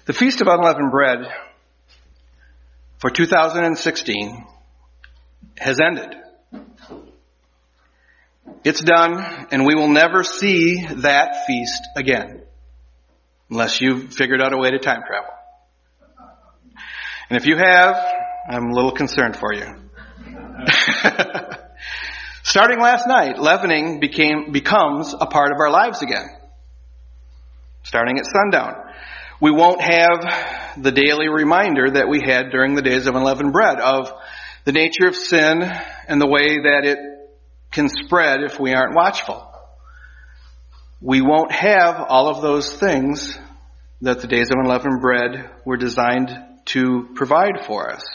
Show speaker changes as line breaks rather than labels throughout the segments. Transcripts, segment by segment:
The Feast of Unleavened Bread for 2016 has ended. It's done, and we will never see that feast again, unless you've figured out a way to time travel. And if you have, I'm a little concerned for you. Starting last night, leavening becomes a part of our lives again. Starting at sundown. We won't have the daily reminder that we had during the days of unleavened bread of the nature of sin and the way that it can spread if we aren't watchful. We won't have all of those things that the days of unleavened bread were designed to provide for us.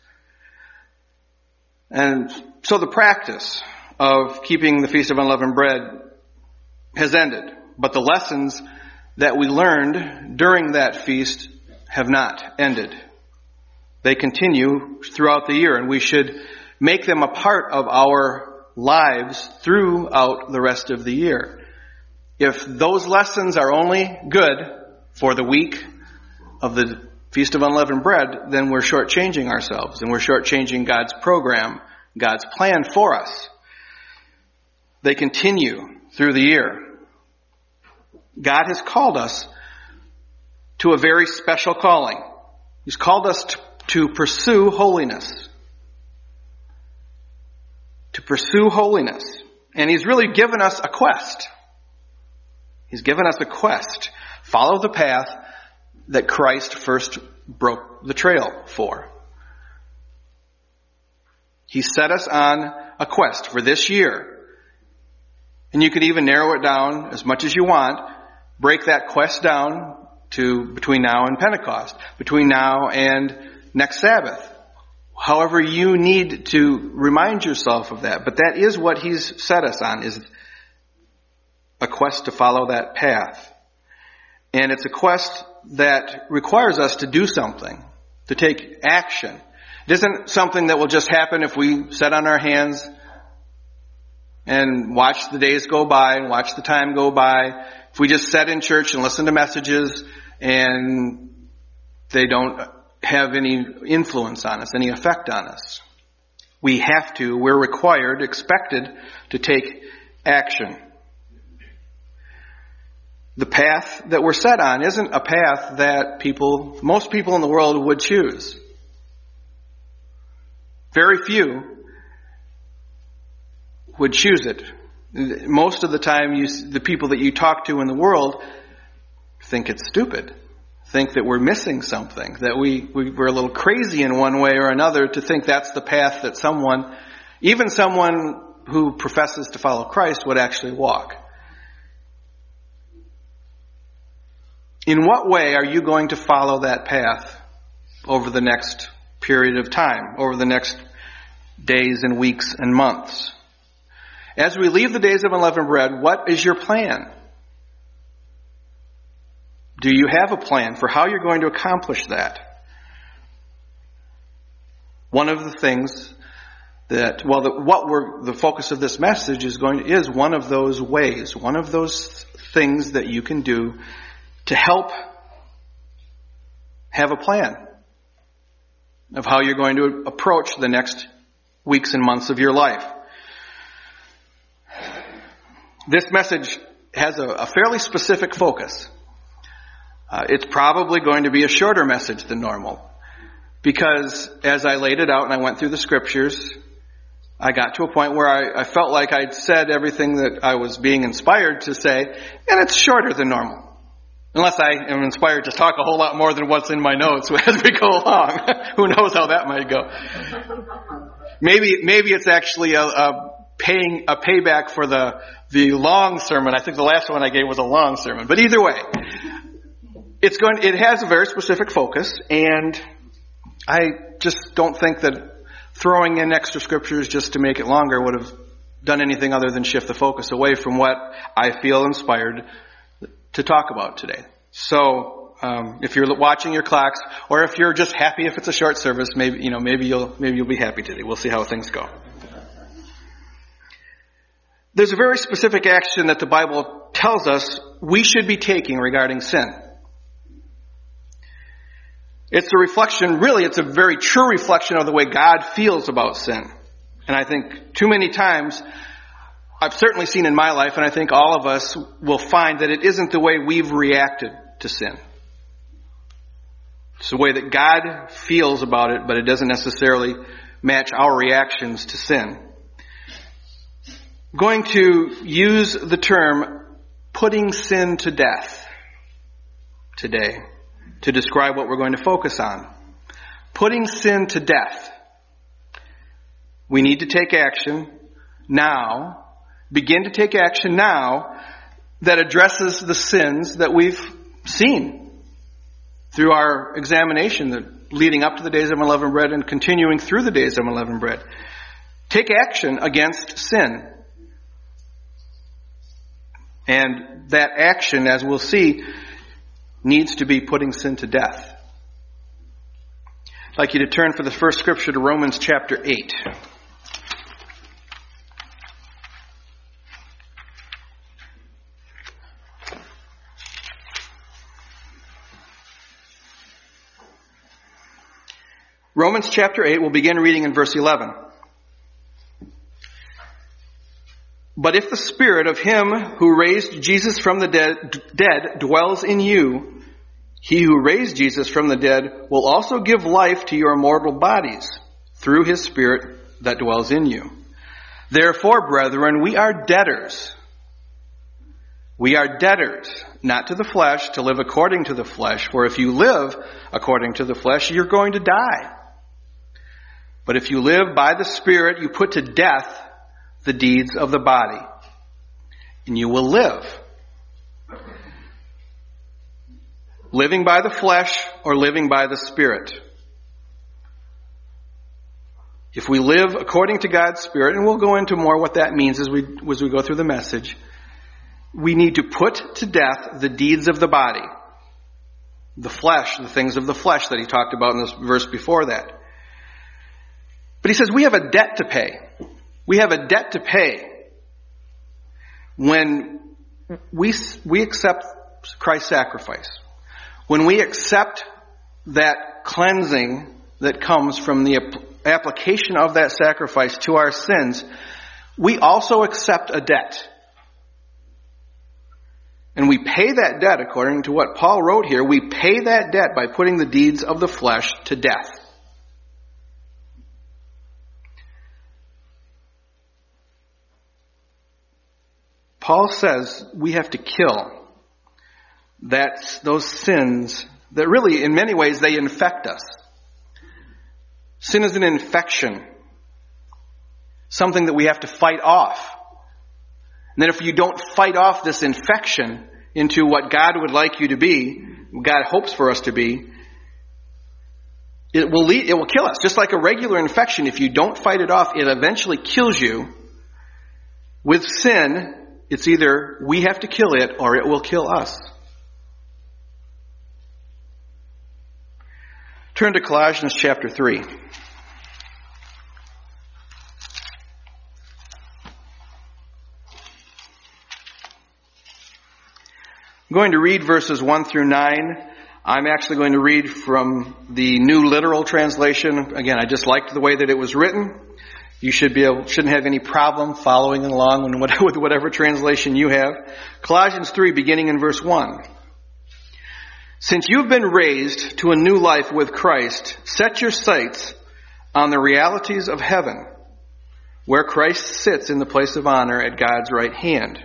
And so the practice of keeping the Feast of Unleavened Bread has ended, but the lessons that we learned during that feast have not ended. They continue throughout the year, and we should make them a part of our lives throughout the rest of the year. If those lessons are only good for the week of the Feast of Unleavened Bread, then we're shortchanging ourselves, and we're shortchanging God's program, God's plan for us. They continue through the year. God has called us to a very special calling. He's called us to pursue holiness. To pursue holiness. And He's really given us a quest. He's given us a quest. Follow the path that Christ first broke the trail for. He set us on a quest for this year. And you could even narrow it down as much as you want. Break that quest down to between now and Pentecost, between now and next Sabbath. However you need to remind yourself of that. But that is what He's set us on, is a quest to follow that path. And it's a quest that requires us to do something, to take action. It isn't something that will just happen if we sit on our hands and watch the days go by and watch the time go by. If we just sit in church and listen to messages and they don't have any influence on us, any effect on us. We're required, expected to take action. The path that we're set on isn't a path that most people in the world would choose. Very few would choose it. Most of the time, the people that you talk to in the world think it's stupid, think that we're missing something, that we're a little crazy in one way or another to think that's the path that even someone who professes to follow Christ would actually walk. In what way are you going to follow that path over the next period of time, over the next days and weeks and months? As we leave the days of unleavened bread, what is your plan? Do you have a plan for how you're going to accomplish that? One of the things the focus of this message is one of those ways, one of those things that you can do to help have a plan of how you're going to approach the next weeks and months of your life. This message has a fairly specific focus. It's probably going to be a shorter message than normal, because as I laid it out and I went through the scriptures, I got to a point where I felt like I'd said everything that I was being inspired to say, and it's shorter than normal. Unless I am inspired to talk a whole lot more than what's in my notes as we go along. Who knows how that might go. Maybe it's actually a payback for the long sermon. I think the last one I gave was a long sermon. But either way, it has a very specific focus, and I just don't think that throwing in extra scriptures just to make it longer would have done anything other than shift the focus away from what I feel inspired to talk about today. So, if you're watching your clocks, or if you're just happy if it's a short service, maybe you'll be happy today. We'll see how things go. There's a very specific action that the Bible tells us we should be taking regarding sin. It's a reflection, really, it's a very true reflection of the way God feels about sin. And I think too many times, I've certainly seen in my life, and I think all of us will find that it isn't the way we've reacted to sin. It's the way that God feels about it, but it doesn't necessarily match our reactions to sin. I'm going to use the term putting sin to death today to describe what we're going to focus on. Putting sin to death. We need to take action now, begin to take action now that addresses the sins that we've seen through our examination leading up to the days of unleavened bread and continuing through the days of unleavened bread. Take action against sin. And that action, as we'll see, needs to be putting sin to death. I'd like you to turn for the first scripture to Romans chapter 8. Romans chapter 8, we'll begin reading in verse 11. But if the Spirit of Him who raised Jesus from the dead dwells in you, He who raised Jesus from the dead will also give life to your mortal bodies through His Spirit that dwells in you. Therefore, brethren, we are debtors. We are debtors, not to the flesh, to live according to the flesh. For if you live according to the flesh, you're going to die. But if you live by the Spirit, you put to death the deeds of the body, and you will live. Living by the flesh or living by the Spirit. If we live according to God's Spirit, and we'll go into more what that means as we go through the message, we need to put to death the deeds of the body. The flesh, the things of the flesh that he talked about in this verse before that. But he says we have a debt to pay. We have a debt to pay when we accept Christ's sacrifice. When we accept that cleansing that comes from the application of that sacrifice to our sins, we also accept a debt. And we pay that debt according to what Paul wrote here. We pay that debt by putting the deeds of the flesh to death. Paul says we have to kill those sins that really, in many ways, they infect us. Sin is an infection, something that we have to fight off. And then if you don't fight off this infection into what God would like you to be, God hopes for us to be, it will kill us. Just like a regular infection, if you don't fight it off, it eventually kills you. With sin, it's either we have to kill it or it will kill us. Turn to Colossians chapter 3. I'm going to read verses 1 through 9. I'm actually going to read from the New Literal Translation. Again, I just liked the way that it was written. You shouldn't have any problem following along with whatever translation you have. Colossians 3, beginning in verse 1. Since you've been raised to a new life with Christ, set your sights on the realities of heaven, where Christ sits in the place of honor at God's right hand.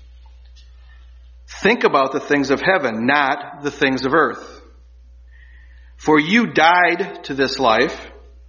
Think about the things of heaven, not the things of earth. For you died to this life,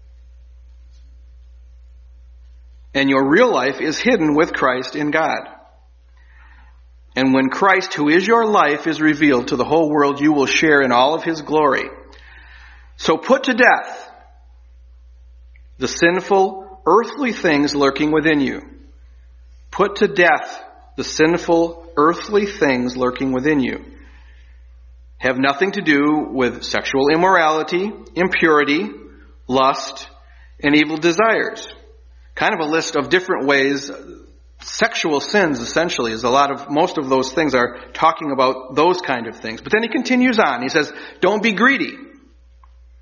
and your real life is hidden with Christ in God. And when Christ, who is your life, is revealed to the whole world, you will share in all of His glory. So put to death the sinful, earthly things lurking within you. Put to death the sinful, earthly things lurking within you. Have nothing to do with sexual immorality, impurity, lust, and evil desires. Kind of a list of different ways. Sexual sins, essentially, is most of those things are talking about those kind of things. But then he continues on. He says, don't be greedy.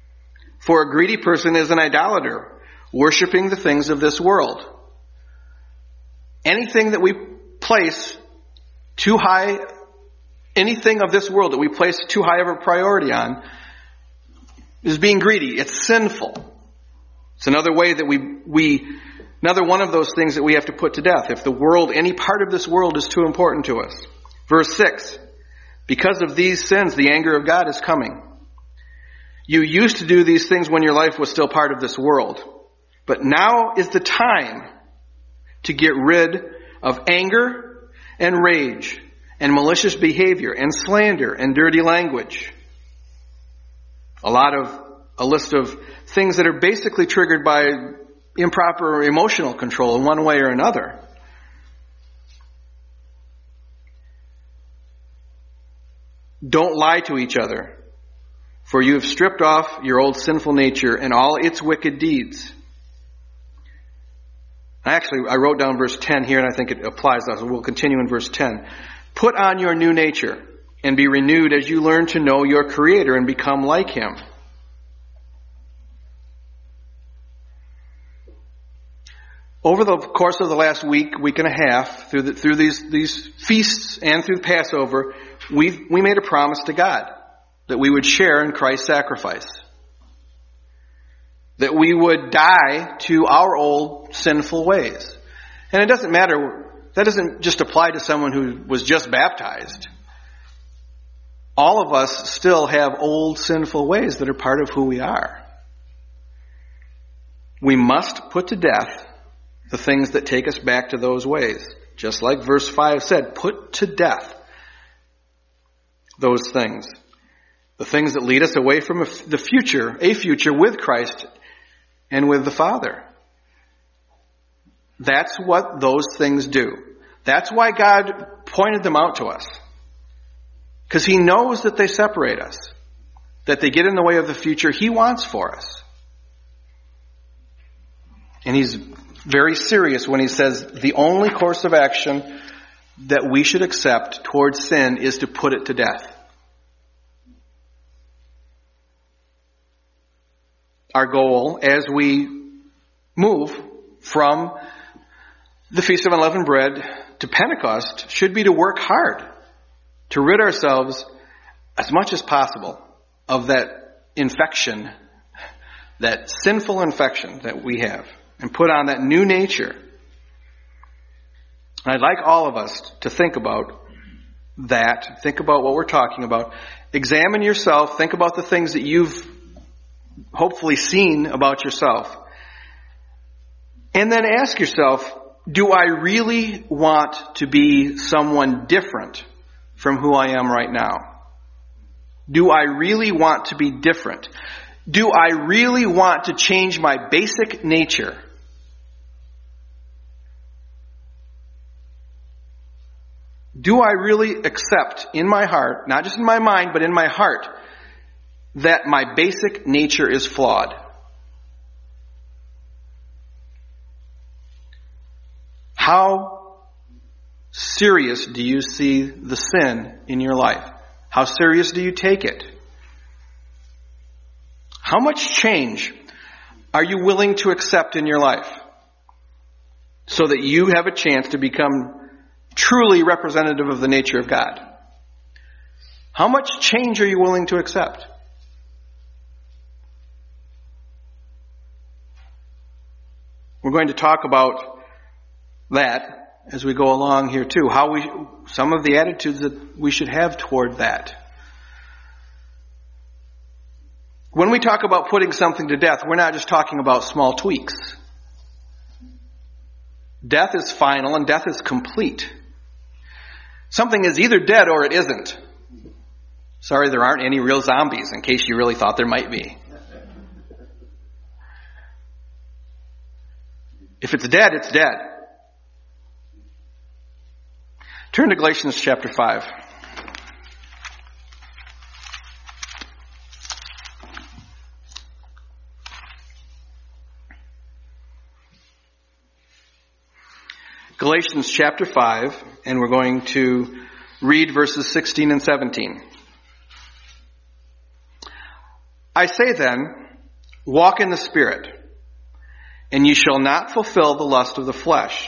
For a greedy person is an idolater, worshiping the things of this world. Anything that we place too high, anything of this world that we place too high of a priority on is being greedy. It's sinful. It's another way that another one of those things that we have to put to death. If the world, any part of this world is too important to us. Verse 6, because of these sins, the anger of God is coming. You used to do these things when your life was still part of this world. But now is the time to get rid of anger and rage and malicious behavior and slander and dirty language. A list of things that are basically triggered by improper emotional control in one way or another. Don't lie to each other, for you have stripped off your old sinful nature and all its wicked deeds. I wrote down verse 10 here, and I think it applies. So we'll continue in verse 10. Put on your new nature and be renewed as you learn to know your Creator and become like Him. Over the course of the last week and a half, through these feasts and through Passover, we made a promise to God that we would share in Christ's sacrifice. That we would die to our old sinful ways. And it doesn't matter, that doesn't just apply to someone who was just baptized. All of us still have old sinful ways that are part of who we are. We must put to death the things that take us back to those ways. Just like verse 5 said, put to death those things. The things that lead us away from a future with Christ and with the Father. That's what those things do. That's why God pointed them out to us. Because He knows that they separate us. That they get in the way of the future He wants for us. And He's very serious when He says the only course of action that we should accept towards sin is to put it to death. Our goal as we move from the Feast of Unleavened Bread to Pentecost should be to work hard to rid ourselves as much as possible of that infection, that sinful infection that we have, and put on that new nature. And I'd like all of us to think about that, think about what we're talking about, examine yourself, think about the things that you've hopefully seen about yourself. And then ask yourself, do I really want to be someone different from who I am right now? Do I really want to be different? Do I really want to change my basic nature? Do I really accept in my heart, not just in my mind, but in my heart, that my basic nature is flawed? How serious do you see the sin in your life? How serious do you take it? How much change are you willing to accept in your life so that you have a chance to become truly representative of the nature of God? How much change are you willing to accept? We're going to talk about that as we go along here too. Some of the attitudes that we should have toward that. When we talk about putting something to death, we're not just talking about small tweaks. Death is final and death is complete. Something is either dead or it isn't. Sorry, there aren't any real zombies, in case you really thought there might be. If it's dead, it's dead. Turn to Galatians chapter 5. Galatians chapter 5, and we're going to read verses 16 and 17. I say then, Walk in the Spirit, and ye shall not fulfill the lust of the flesh.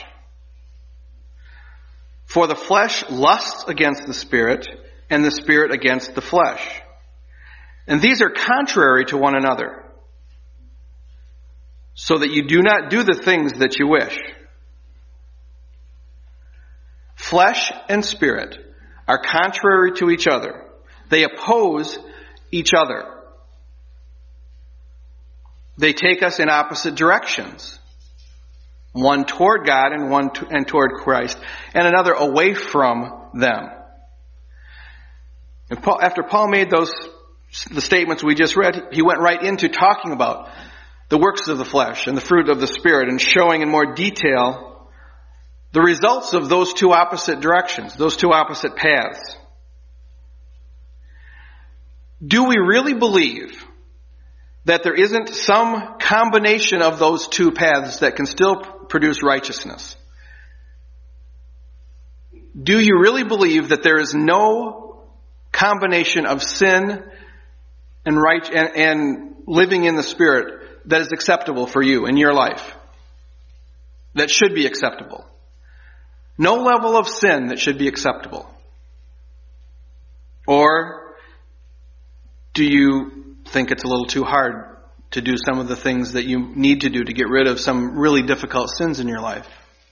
For the flesh lusts against the Spirit, and the Spirit against the flesh. And these are contrary to one another, so that you do not do the things that you wish. Flesh and spirit are contrary to each other. They oppose each other. They take us in opposite directions. One toward God and one toward Christ, and another away from them. And after Paul made the statements we just read, he went right into talking about the works of the flesh and the fruit of the Spirit, and showing in more detail the results of those two opposite directions, those two opposite paths. Do we really believe that there isn't some combination of those two paths that can still produce righteousness? Do you really believe that there is no combination of sin and living in the Spirit that is acceptable for you in your life? That should be acceptable. No level of sin that should be acceptable. Or do you think it's a little too hard to do some of the things that you need to do to get rid of some really difficult sins in your life?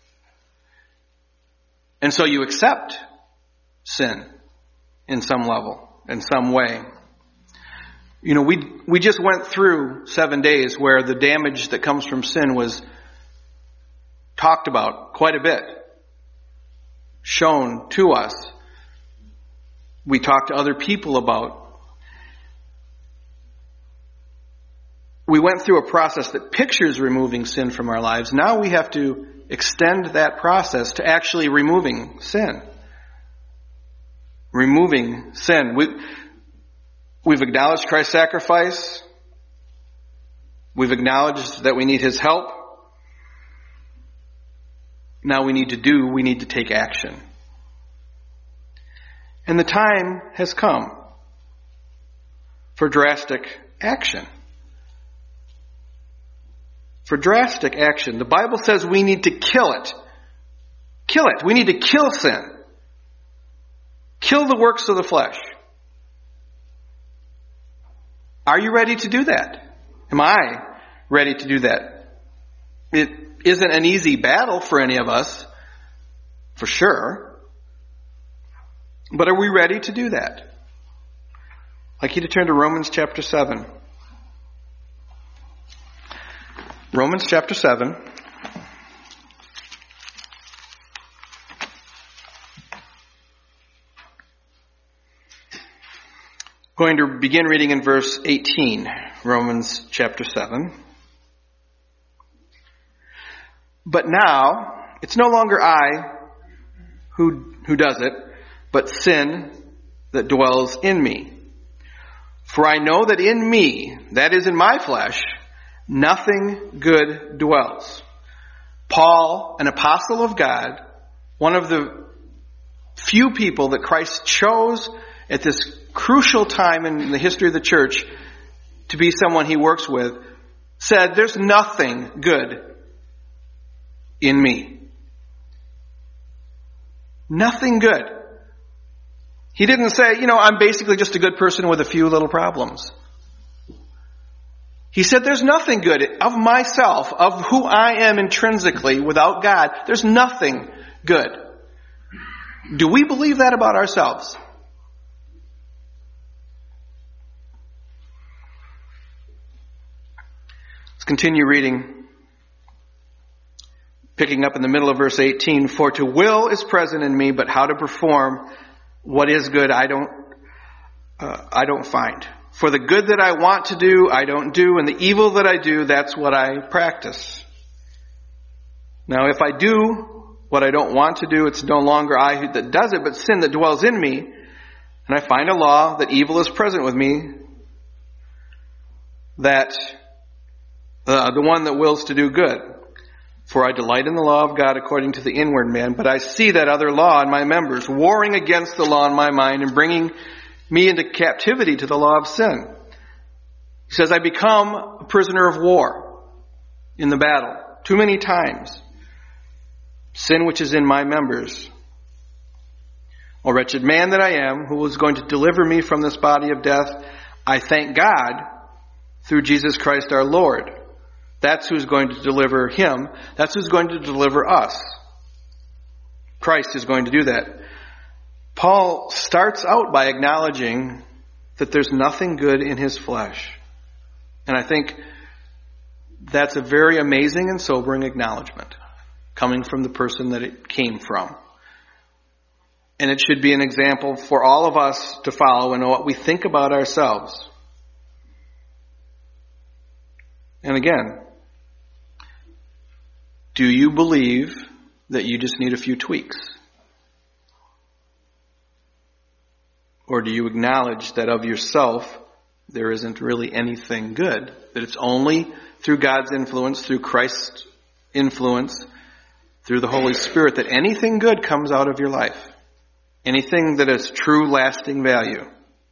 And so you accept sin in some level, in some way. You know, we just went through 7 days where the damage that comes from sin was talked about quite a bit, shown to us. We talked to other people about. We went through a process that pictures removing sin from our lives. Now we have to extend that process to actually removing sin. Removing sin. We've acknowledged Christ's sacrifice. We've acknowledged that we need His help. Now we need to take action. And the time has come for drastic action. For drastic action. The Bible says we need to kill it. Kill it. We need to kill sin. Kill the works of the flesh. Are you ready to do that? Am I ready to do that? It isn't an easy battle for any of us, for sure. But are we ready to do that? I'd like you to turn to Romans chapter 7. Romans chapter 7. Going to begin reading in verse 18, Romans chapter 7. But now, it's no longer I who does it, but sin that dwells in me. For I know that in me, that is in my flesh, nothing good dwells. Paul, an apostle of God, one of the few people that Christ chose at this crucial time in the history of the church to be someone He works with, said, there's nothing good in me. Nothing good. He didn't say, I'm basically just a good person with a few little problems. He said, there's nothing good of myself, of who I am intrinsically without God. There's nothing good. Do we believe that about ourselves? Let's continue reading. Picking up in the middle of verse 18, for to will is present in me, but how to perform what is good I don't find. For the good that I want to do, I don't do, and the evil that I do, that's what I practice. Now, if I do what I don't want to do, it's no longer I that does it, but sin that dwells in me. And I find a law that evil is present with me, that the one that wills to do good. For I delight in the law of God according to the inward man, but I see that other law in my members, warring against the law in my mind and bringing me into captivity to the law of sin. He says, I become a prisoner of war in the battle too many times. Sin which is in my members. O wretched man that I am, who is going to deliver me from this body of death? I thank God through Jesus Christ our Lord. That's who's going to deliver him. That's who's going to deliver us. Christ is going to do that. Paul starts out by acknowledging that there's nothing good in his flesh. And I think that's a very amazing and sobering acknowledgement coming from the person that it came from. And it should be an example for all of us to follow in what we think about ourselves. And again, do you believe that you just need a few tweaks? Or do you acknowledge that of yourself there isn't really anything good? That it's only through God's influence, through Christ's influence, through the Holy Spirit, that anything good comes out of your life? Anything that has true lasting value.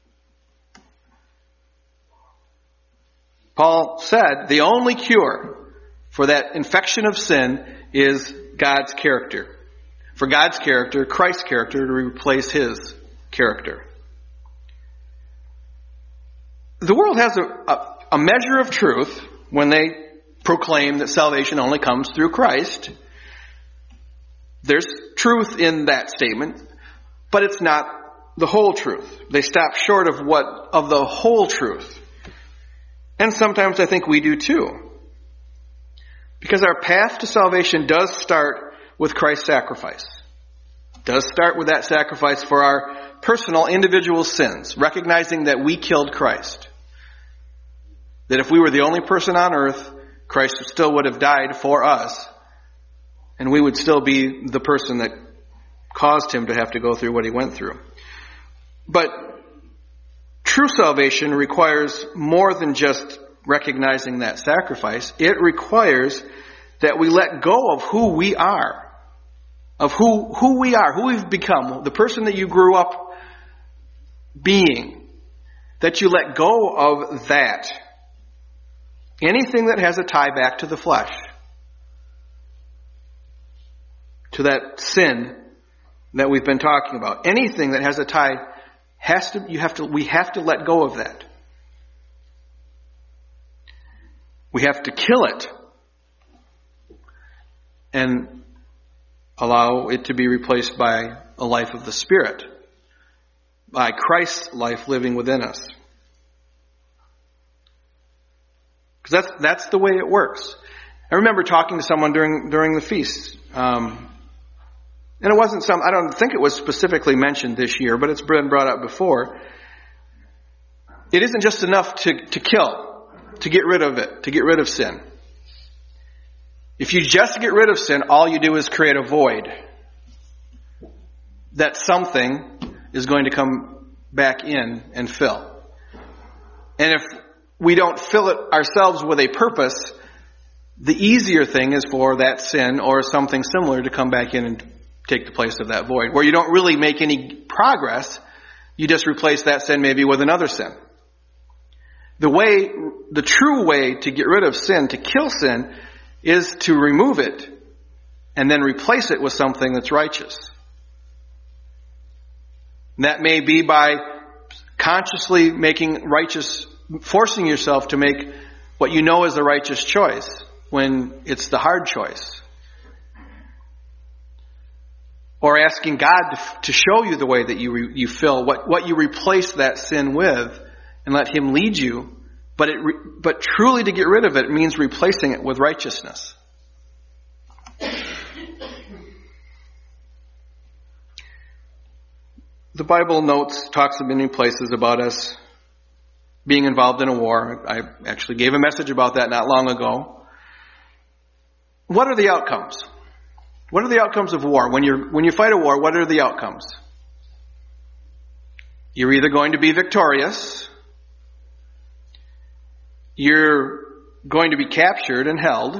Paul said the only cure for that infection of sin is God's character. For God's character, Christ's character, to replace his character. The world has a measure of truth when they proclaim that salvation only comes through Christ. There's truth in that statement, but it's not the whole truth. They stop short of the whole truth. And sometimes I think we do too. Because our path to salvation does start with Christ's sacrifice. It does start with that sacrifice for our personal, individual sins, recognizing that we killed Christ. That if we were the only person on earth, Christ still would have died for us, and we would still be the person that caused him to have to go through what he went through. But true salvation requires more than just recognizing that sacrifice. It requires that we let go of who we are, of who we are, who we've become, the person that you grew up being, that you let go of that. Anything that has a tie back to the flesh, to that sin that we've been talking about, anything that has a tie we have to let go of that. We have to kill it and allow it to be replaced by a life of the Spirit, by Christ's life living within us. Because that's the way it works. I remember talking to someone during the feast, and it wasn't I don't think it was specifically mentioned this year, but it's been brought up before. It isn't just enough to kill, to get rid of it, to get rid of sin. If you just get rid of sin, all you do is create a void that something is going to come back in and fill. And if we don't fill it ourselves with a purpose, the easier thing is for that sin or something similar to come back in and take the place of that void, where you don't really make any progress. You just replace that sin maybe with another sin. The true way to get rid of sin, to kill sin, is to remove it and then replace it with something that's righteous. And that may be by consciously forcing yourself to make what you know is the righteous choice when it's the hard choice. Or asking God to show you the way that you fill, what you replace that sin with, and let him lead you. But truly to get rid of it means replacing it with righteousness. The Bible talks in many places about us being involved in a war. I actually gave a message about that not long ago. What are the outcomes? What are the outcomes of war? When you fight a war, what are the outcomes? You're either going to be victorious, you're going to be captured and held,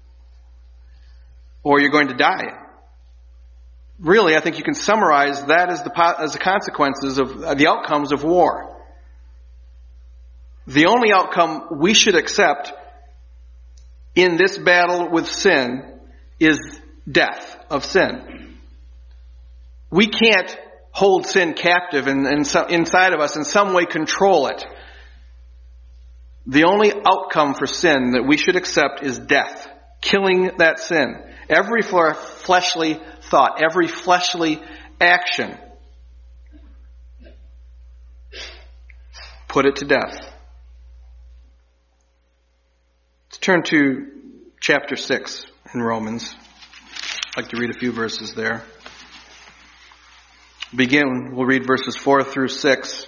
or you're going to die. Really, I think you can summarize that as the consequences of the outcomes of war. The only outcome we should accept in this battle with sin is death of sin. We can't hold sin captive and inside of us in some way control it. The only outcome for sin that we should accept is death, killing that sin. Every fleshly thought, every fleshly action, put it to death. Let's turn to chapter 6 in Romans. I'd like to read a few verses there. We'll read verses 4 through 6.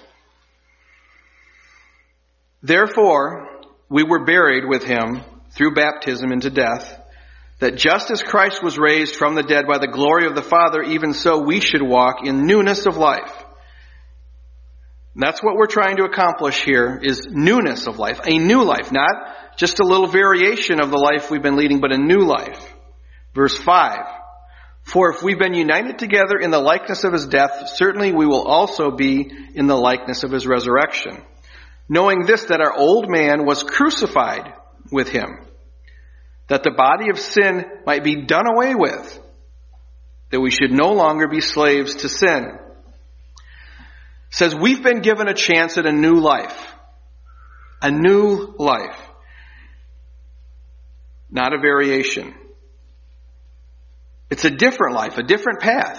Therefore, we were buried with him through baptism into death, that just as Christ was raised from the dead by the glory of the Father, even so we should walk in newness of life. That's what we're trying to accomplish here, is newness of life, a new life, not just a little variation of the life we've been leading, but a new life. Verse 5, for if we've been united together in the likeness of his death, certainly we will also be in the likeness of his resurrection. Knowing this, that our old man was crucified with him, that the body of sin might be done away with, that we should no longer be slaves to sin. It says we've been given a chance at a new life. A new life. Not a variation. It's a different life, a different path.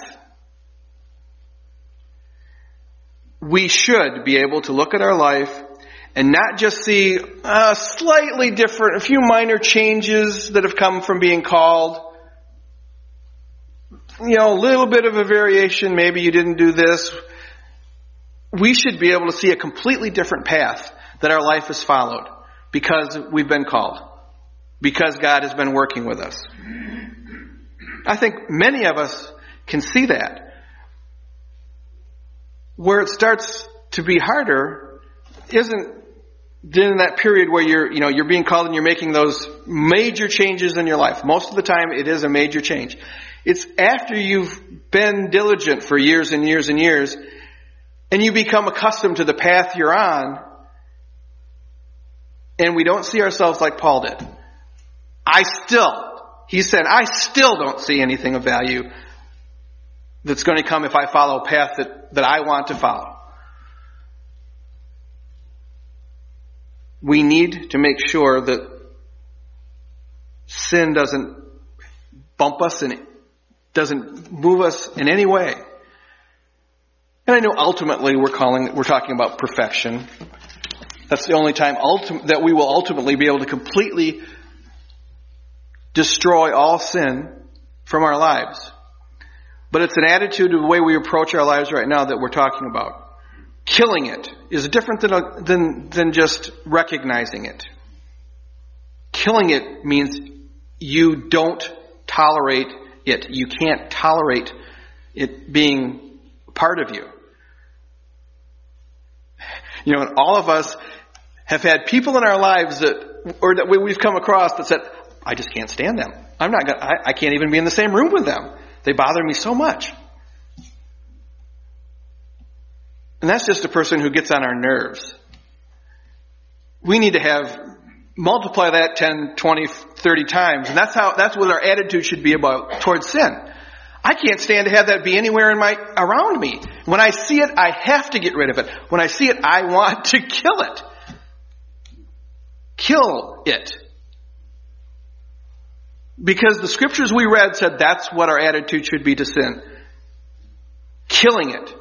We should be able to look at our life and not just see slightly different, a few minor changes that have come from being called. A little bit of a variation. Maybe you didn't do this. We should be able to see a completely different path that our life has followed because we've been called. Because God has been working with us. I think many of us can see that. Where it starts to be harder isn't in that period where you're being called and you're making those major changes in your life. Most of the time it is a major change. It's after you've been diligent for years and years and years and you become accustomed to the path you're on, and we don't see ourselves like Paul did. He said, I still don't see anything of value that's going to come if I follow a path that I want to follow. We need to make sure that sin doesn't bump us and it doesn't move us in any way. And I know ultimately we're talking about perfection. That's the only time that we will ultimately be able to completely destroy all sin from our lives. But it's an attitude of the way we approach our lives right now that we're talking about. Killing it is different than just recognizing it. Killing it means you don't tolerate it. You can't tolerate it being part of you. And all of us have had people in our lives that we've come across that said, I just can't stand them. I can't even be in the same room with them. They bother me so much. And that's just a person who gets on our nerves. We need to multiply that 10, 20, 30 times. And that's what our attitude should be about towards sin. I can't stand to have that be anywhere around me. When I see it, I have to get rid of it. When I see it, I want to kill it. Kill it. Because the scriptures we read said that's what our attitude should be to sin. Killing it.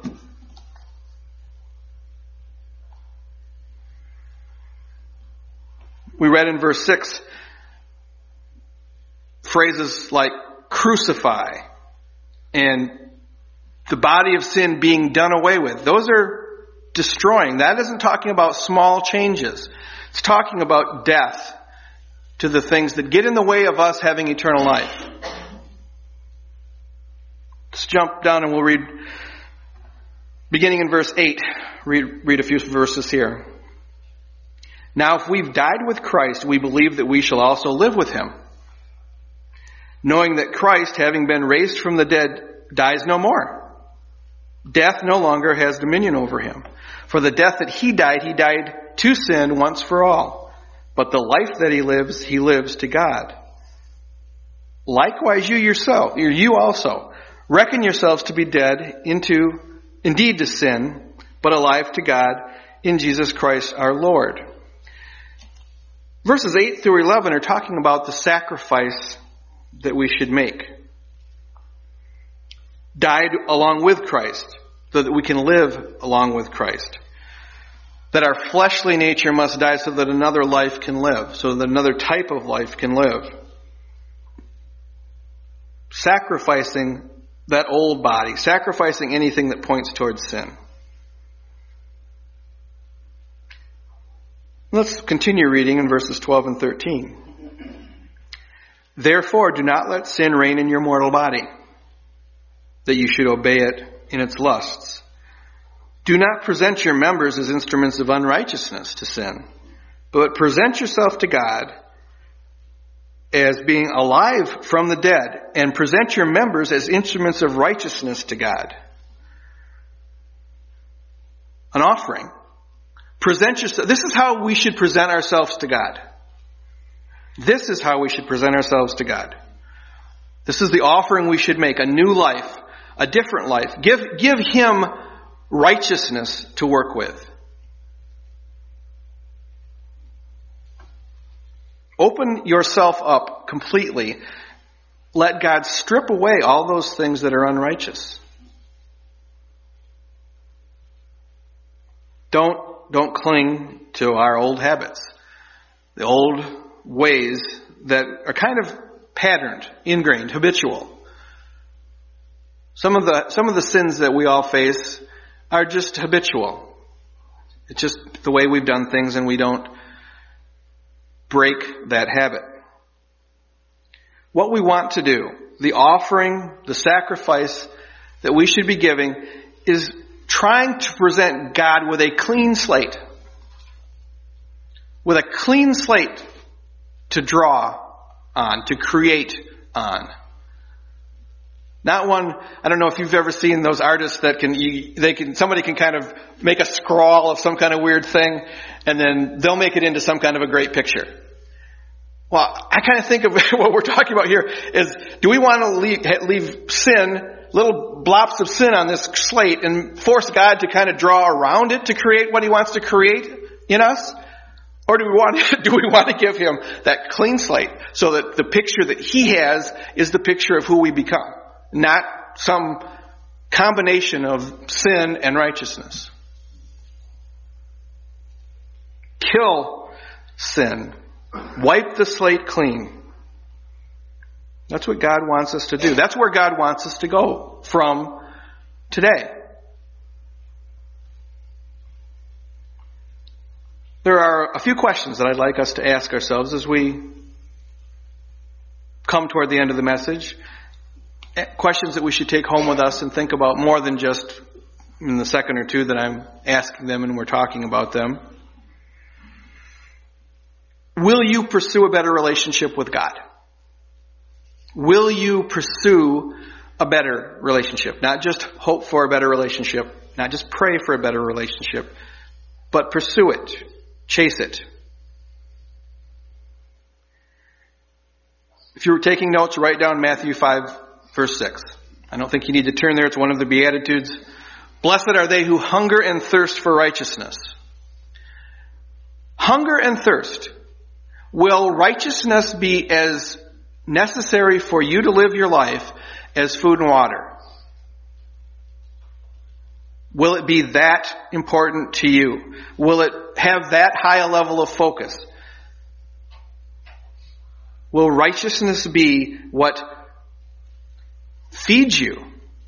We read in verse 6 phrases like crucify and the body of sin being done away with. Those are destroying. That isn't talking about small changes. It's talking about death to the things that get in the way of us having eternal life. Let's jump down and we'll read, beginning in verse 8, read a few verses here. Now, if we've died with Christ, we believe that we shall also live with him, knowing that Christ, having been raised from the dead, dies no more. Death no longer has dominion over him. For the death that he died to sin once for all. But the life that he lives to God. Likewise, you also, reckon yourselves to be dead indeed to sin, but alive to God in Jesus Christ our Lord. Verses 8 through 11 are talking about the sacrifice that we should make. Died along with Christ, so that we can live along with Christ. That our fleshly nature must die so that another life can live, so that another type of life can live. Sacrificing that old body, sacrificing anything that points towards sin. Let's continue reading in verses 12 and 13. Therefore, do not let sin reign in your mortal body, that you should obey it in its lusts. Do not present your members as instruments of unrighteousness to sin, but present yourself to God as being alive from the dead, and present your members as instruments of righteousness to God. An offering. Present yourself. This is how we should present ourselves to God. This is how we should present ourselves to God. This is the offering we should make. A new life. A different life. Give him righteousness to work with. Open yourself up completely. Let God strip away all those things that are unrighteous. Don't cling to our old habits. The old ways that are kind of patterned, ingrained, habitual. Some of the sins that we all face are just habitual. It's just the way we've done things, and we don't break that habit. What we want to do, the offering, the sacrifice that we should be giving, is trying to present God with a clean slate. With a clean slate to draw on, to create on. Not one, I don't know if you've ever seen those artists that somebody can kind of make a scrawl of some kind of weird thing, and then they'll make it into some kind of a great picture. Well, I kind of think of what we're talking about here is, do we want to leave sin, little blops of sin on this slate, and force God to kind of draw around it to create what he wants to create in us? Or do we want to give him that clean slate so that the picture that he has is the picture of who we become, not some combination of sin and righteousness? Kill sin. Wipe the slate clean. That's what God wants us to do. That's where God wants us to go from today. There are a few questions that I'd like us to ask ourselves as we come toward the end of the message. Questions that we should take home with us and think about more than just in the second or two that I'm asking them and we're talking about them. Will you pursue a better relationship with God? Will you pursue a better relationship? Not just hope for a better relationship, not just pray for a better relationship, but pursue it, chase it. If you were taking notes, write down Matthew 5, verse 6. I don't think you need to turn there. It's one of the Beatitudes. Blessed are they who hunger and thirst for righteousness. Hunger and thirst. Will righteousness be as necessary for you to live your life as food and water? Will it be that important to you? Will it have that high a level of focus? Will righteousness be what feeds you?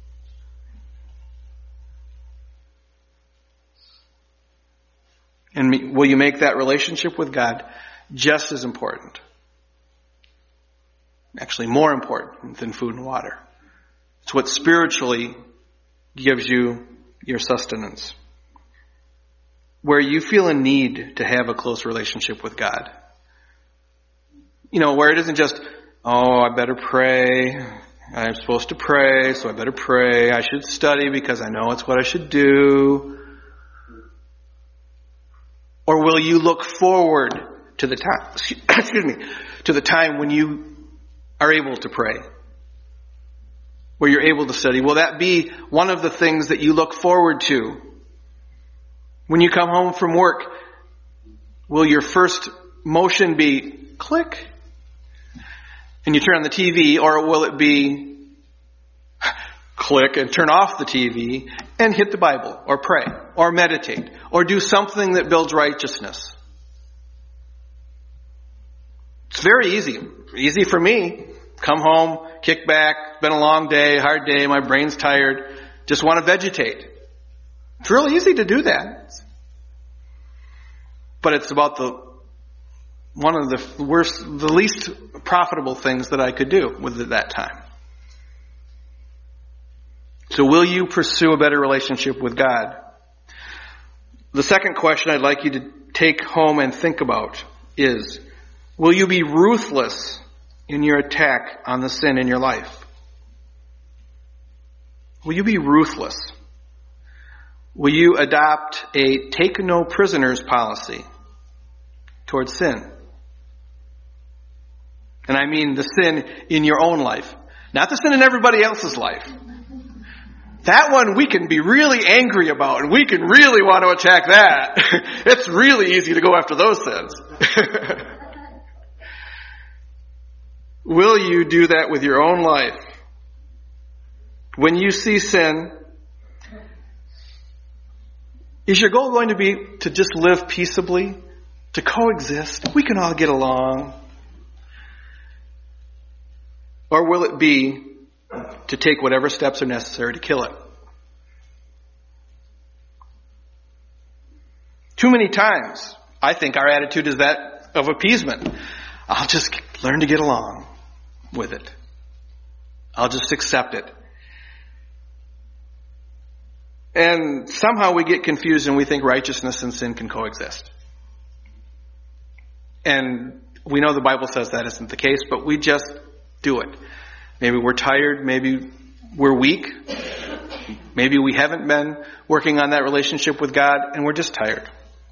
And will you make that relationship with God just as important? Actually, more important than food and water. It's what spiritually gives you your sustenance. Where you feel a need to have a close relationship with God. Where it isn't just, I better pray, I'm supposed to pray, so I better pray. I should study because I know it's what I should do. Or will you look forward to the time, to the time when you are able to pray, where you're able to study? Will that be one of the things that you look forward to? When you come home from work, will your first motion be click and you turn on the TV, or will it be click and turn off the TV and hit the Bible, or pray, or meditate, or do something that builds righteousness? It's very easy. Easy for me. Come home, kick back, been a long day, hard day, my brain's tired, just want to vegetate. It's really easy to do that. But it's about one of the least profitable things that I could do with that time. So will you pursue a better relationship with God? The second question I'd like you to take home and think about is, will you be ruthless in your attack on the sin in your life? Will you be ruthless? Will you adopt a take no prisoners policy towards sin? And I mean the sin in your own life, not the sin in everybody else's life. That one we can be really angry about, and we can really want to attack that. It's really easy to go after those sins. Will you do that with your own life? When you see sin, is your goal going to be to just live peaceably, to coexist? We can all get along. Or will it be to take whatever steps are necessary to kill it? Too many times, I think our attitude is that of appeasement. I'll just learn to get along with it. I'll just accept it. And somehow we get confused and we think righteousness and sin can coexist. And we know the Bible says that isn't the case, but we just do it. Maybe we're tired, maybe we're weak, maybe we haven't been working on that relationship with God, and we're just tired.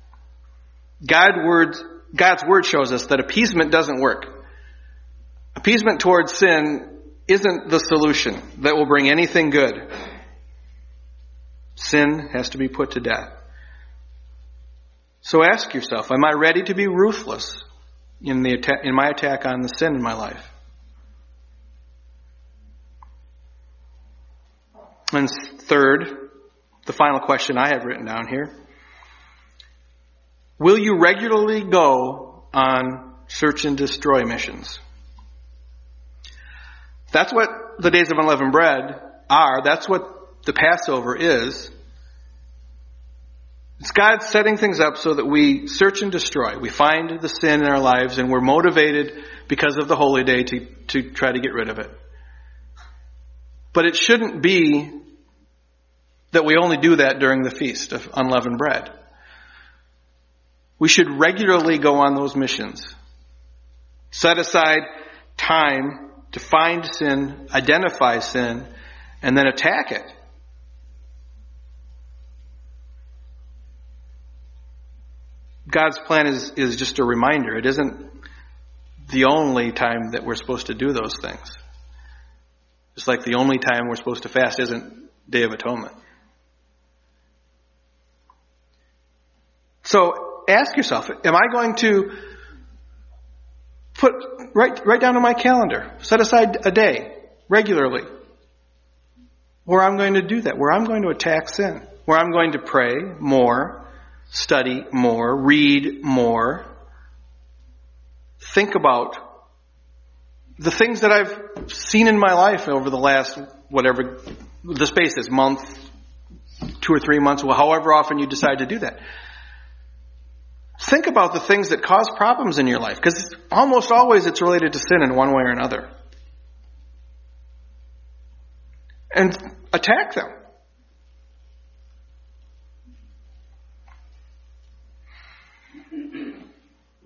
God's word shows us that appeasement doesn't work. Appeasement towards sin isn't the solution that will bring anything good. Sin has to be put to death. So ask yourself, am I ready to be ruthless in my attack on the sin in my life? And third, the final question I have written down here. Will you regularly go on search and destroy missions? That's what the Days of Unleavened Bread are. That's what the Passover is. It's God setting things up so that we search and destroy. We find the sin in our lives and we're motivated because of the holy day to try to get rid of it. But it shouldn't be that we only do that during the Feast of Unleavened Bread. We should regularly go on those missions. Set aside time to find sin, identify sin, and then attack it. God's plan is just a reminder. It isn't the only time that we're supposed to do those things. Just like the only time we're supposed to fast isn't Day of Atonement. So ask yourself, am I going to write down on my calendar, set aside a day regularly where I'm going to do that, where I'm going to attack sin, where I'm going to pray more, study more, read more, think about the things that I've seen in my life over the last, whatever the space is, month, 2 or 3 months, well, however often you decide to do that. Think about the things that cause problems in your life, because almost always it's related to sin in one way or another. And attack them.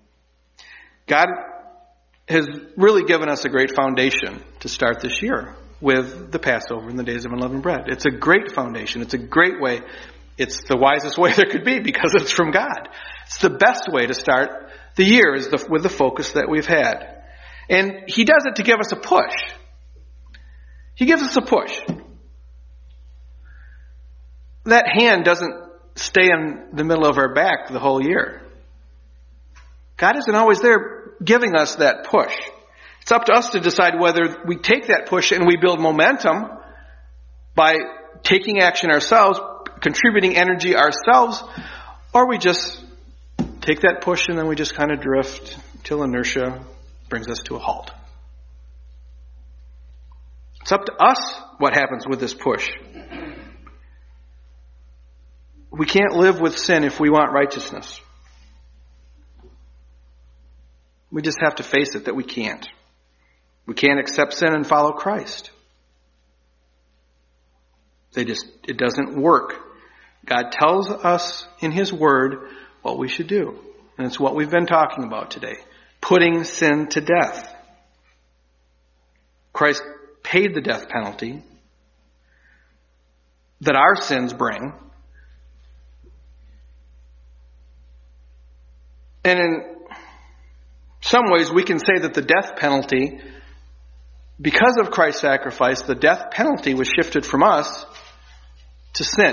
God has really given us a great foundation to start this year with the Passover and the days of unleavened bread. It's a great foundation. It's a great way. It's the wisest way there could be because it's from God. It's the best way to start the year with the focus that we've had. And he does it to give us a push. He gives us a push. That hand doesn't stay in the middle of our back the whole year. God isn't always there giving us that push. It's up to us to decide whether we take that push and we build momentum by taking action ourselves, contributing energy ourselves, or we just take that push and then we just kind of drift till inertia brings us to a halt. It's up to us what happens with this push. We can't live with sin if we want righteousness. We just have to face it that we can't. We can't accept sin and follow Christ. It doesn't work. God tells us in His Word what we should do. And it's what we've been talking about today. Putting sin to death. Christ paid the death penalty that our sins bring. And in some ways we can say that the death penalty, because of Christ's sacrifice, the death penalty was shifted from us to sin.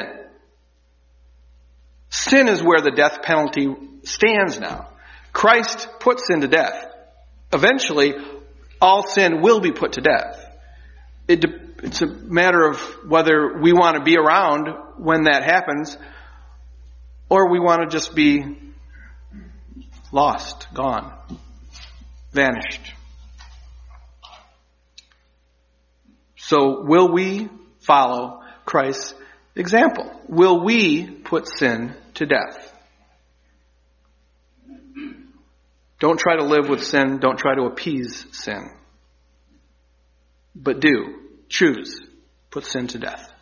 Sin is where the death penalty stands now. Christ put sin to death. Eventually, all sin will be put to death. It's a matter of whether we want to be around when that happens, or we want to just be lost, gone, vanished. So will we follow Christ's example? Will we put sin to death? Don't try to live with sin. Don't try to appease sin. But choose, put sin to death.